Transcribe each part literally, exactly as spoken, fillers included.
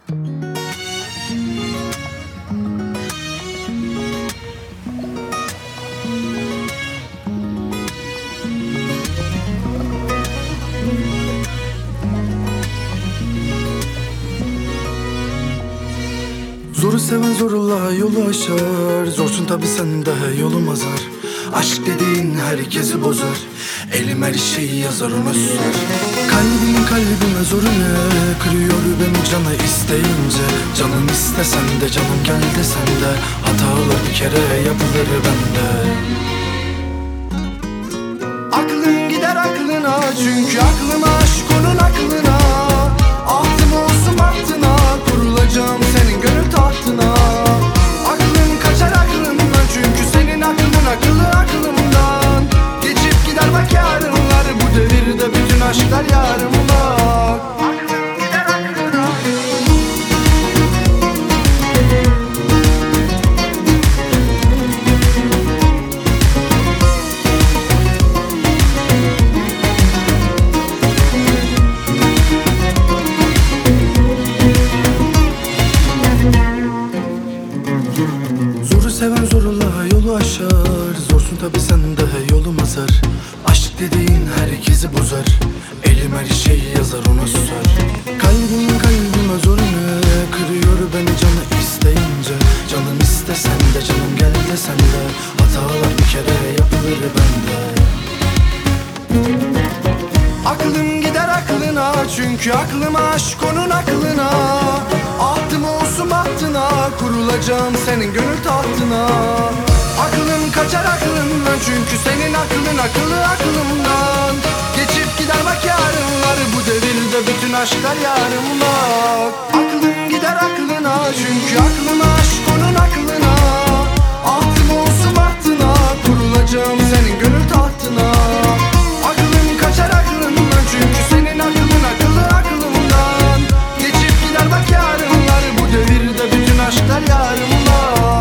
Zoru seven zorla yolu aşar. Zorsun tabi sen de yolum azar. Aşk dediğin herkesi bozar. Elim her şeyi yazar ona susar. Kalbim kalbime zoru ne? Kırıyor beni canı isteyince. Canım istesen de canım gel desen de hatalar bir kere yapılır bende. Aklın gider aklına, çünkü aklıma aşk onun aklına. Ahtım olsun bahtına, kurulacağım senin gönül tahtına. Aklın kaçar aklından, çünkü senin aklın akıllı aklımdan. Geçip gider bak yarınlar, bu devirde bütün aşklar yarımda. Aklın gider aklına. Zoru seven zorla yolu aşar. Zorsun tabi sen de yolum azar. Aşk dediğin herkesi bozar. Elim her şeyi yazar ona susar. Kalbim kalbime zoru ne? Kırıyor beni canı isteyince. Canım istesen de canım gel desen de hatalar bir kere yapılır bende. Aklım gider aklına, çünkü aklıma aşk onun aklına. Ahtım olsun bahtına, kurulacağım senin gönül tahtına. Aklım kaçar aklımdan, çünkü senin aklın akıllı aklımdan. Geçip gider bak yarınlar, bu devirde bütün aşklar yarımda. Aklım gider aklına, çünkü aklıma aşk onun aklına. Ahtım olsun bahtına, kurulacağım senin gönül tahtına. Aklım kaçar aklımdan, çünkü senin aklın akıllı aklımdan. Geçip gider bak yarınlar, bu devirde bütün aşklar yarımda.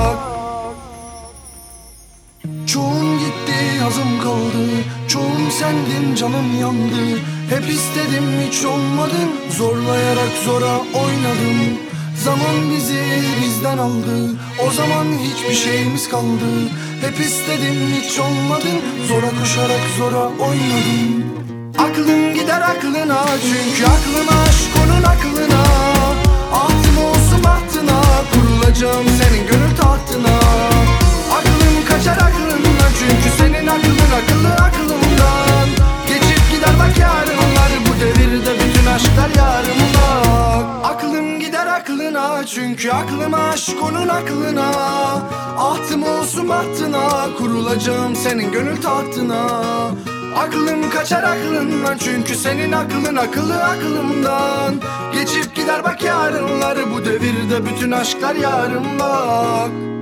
Çoğun gitti yazım kaldı, çoğun sendin canım yandı. Hep istedim hiç olmadın, zorlayarak zora oynadım. Zaman bizi bizden aldı, o zaman hiçbir şeyimiz kaldı. Hep istedim hiç olmadın, zora koşarak zora oynadım. Aklım gider aklına, çünkü aklıma aşk onun aklına. Ahtım olsun bahtına, kurulacağım senin gönül tahtına. Aklım kaçar aklından, çünkü senin aklın akıllı aklımdan. Geçip gider bak yarınlar, bu devirde bütün aşklar yarımda. Aklım gider aklına, çünkü aklıma aşk onun aklına. Ahtım olsun bahtına, kurulacağım senin gönül tahtına. Aklım kaçar aklından, çünkü senin aklın akıllı aklımdan. Geçip gider bak yarınlar, bu devirde bütün aşklar yarımda.